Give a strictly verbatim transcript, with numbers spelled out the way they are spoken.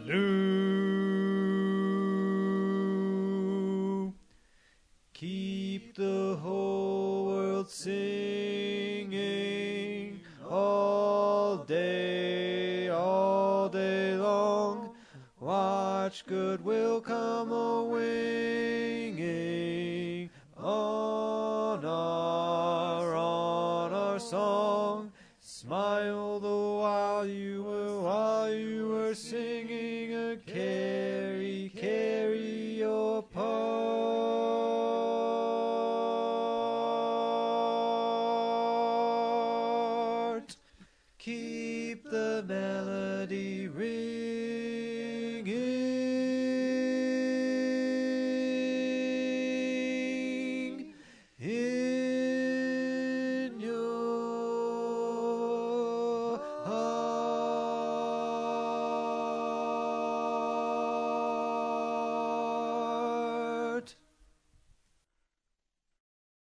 new. Keep the whole world singing all day, all day long. Watch goodwill come a-winging on our, on our song. Smile the while you were, while you were singing a carry, carry your part. Keep the melody ringing.